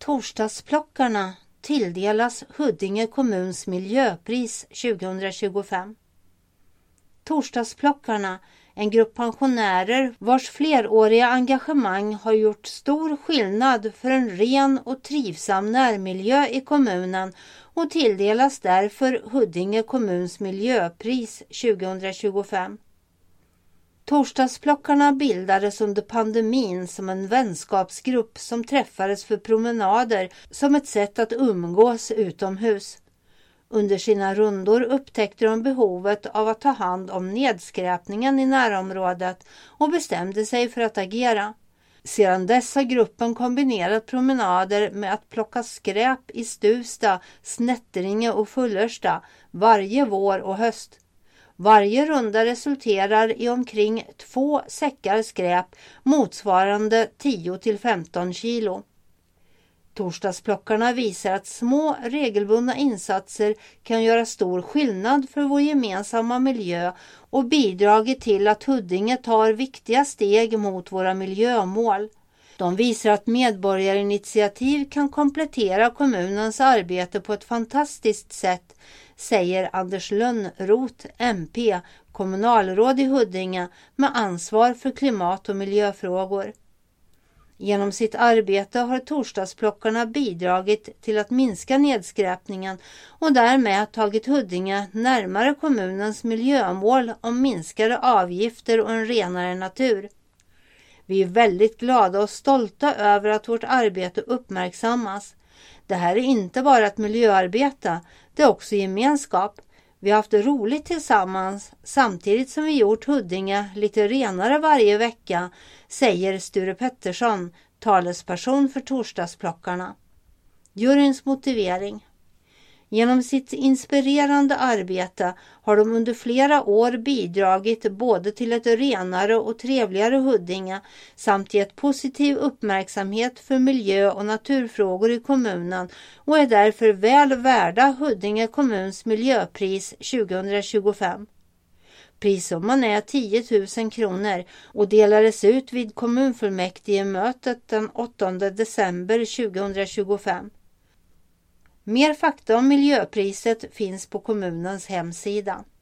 Torsdagsplockarna tilldelas Huddinge kommuns miljöpris 2025. Torsdagsplockarna, en grupp pensionärer vars fleråriga engagemang har gjort stor skillnad för en ren och trivsam närmiljö i kommunen och tilldelas därför Huddinge kommuns miljöpris 2025. Torsdagsplockarna bildades under pandemin som en vänskapsgrupp som träffades för promenader som ett sätt att umgås utomhus. Under sina rundor upptäckte de behovet av att ta hand om nedskräpningen i närområdet och bestämde sig för att agera. Sedan dess har gruppen kombinerat promenader med att plocka skräp i Stuvsta, Snätteringe och Fullersta varje vår och höst. Varje runda resulterar i omkring 2 säckar skräp motsvarande 10-15 kilo. Torsdagsplockarna visar att små regelbundna insatser kan göra stor skillnad för vår gemensamma miljö och bidragit till att Huddinge tar viktiga steg mot våra miljömål. De visar att medborgarinitiativ kan komplettera kommunens arbete på ett fantastiskt sätt, säger Anders Lönnroth, MP, kommunalråd i Huddinge med ansvar för klimat- och miljöfrågor. Genom sitt arbete har torsdagsplockarna bidragit till att minska nedskräpningen och därmed tagit Huddinge närmare kommunens miljömål om minskade avgifter och en renare natur. Vi är väldigt glada och stolta över att vårt arbete uppmärksammas. Det här är inte bara ett miljöarbete, det är också gemenskap. Vi har haft det roligt tillsammans samtidigt som vi gjort Huddinge lite renare varje vecka, säger Sture Pettersson, talesperson för torsdagsplockarna. Juryns motivering. Genom sitt inspirerande arbete har de under flera år bidragit både till ett renare och trevligare Huddinge samt gett positiv uppmärksamhet för miljö- och naturfrågor i kommunen och är därför väl värda Huddinge kommuns miljöpris 2025. Prissumman är 10 000 kronor och delades ut vid kommunfullmäktigemötet den 8 december 2025. Mer fakta om miljöpriset finns på kommunens hemsida.